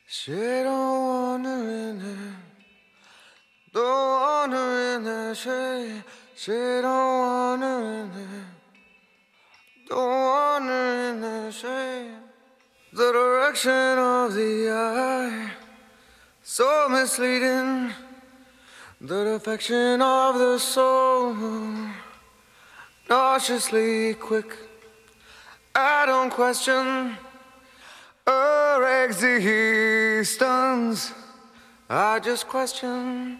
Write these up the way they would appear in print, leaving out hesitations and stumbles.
She don't wander in there, don't wander in there. She don't wander in there, don't wander in there. She, the direction of the eye, so misleading. The defection of the soul, nauseously quick. I don't question her existence. I just question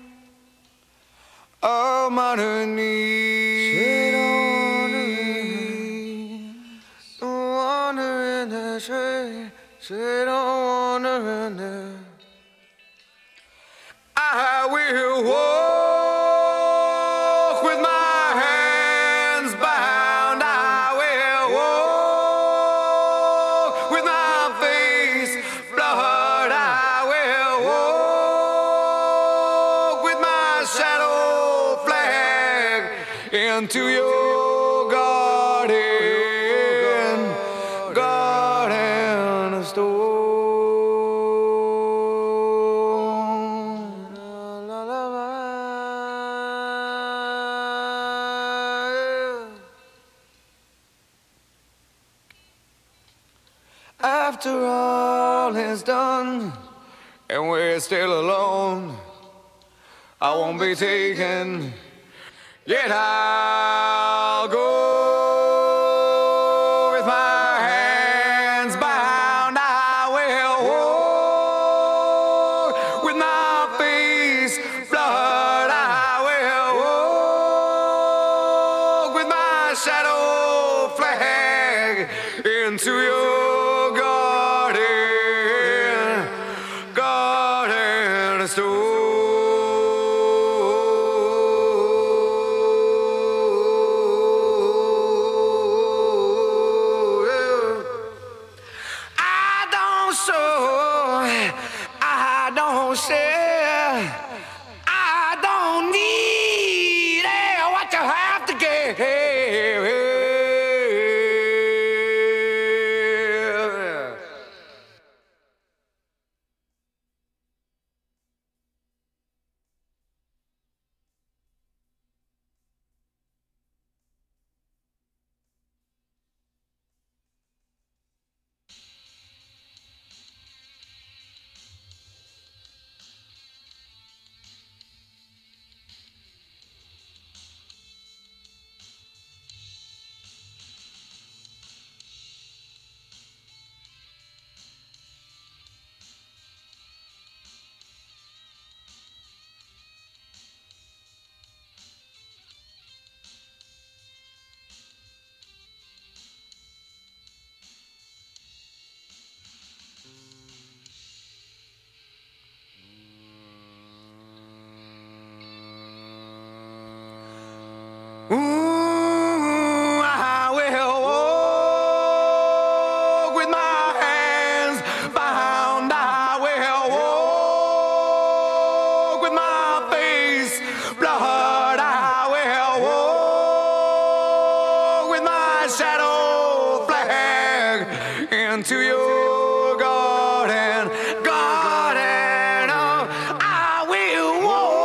our modern needs. Don't wander in there, she don't wander in there. I will walk with my hands bound. I will walk with my face blood. I will walk with my shadow flag into your garden of stone. After all is done and we're still alone, I won't be taken, yet I'll go with my hands bound. I will walk with my face blood. I will walk with my shadow flag into your garden of stone. I don't show, I don't share, I don't need what you have to give. Ooh, I will walk with my hands bound. I will walk with my face blood. I will walk with my shadow flag into your garden of. I will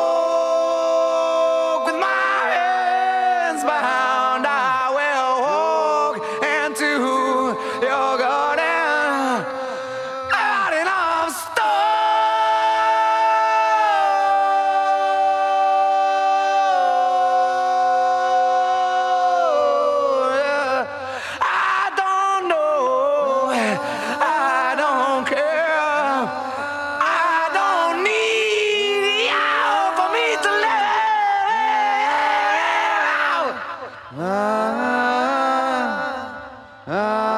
walk with my bound. I will walk into your garden of stone. I don't know, I don't care, I don't need you for me to live.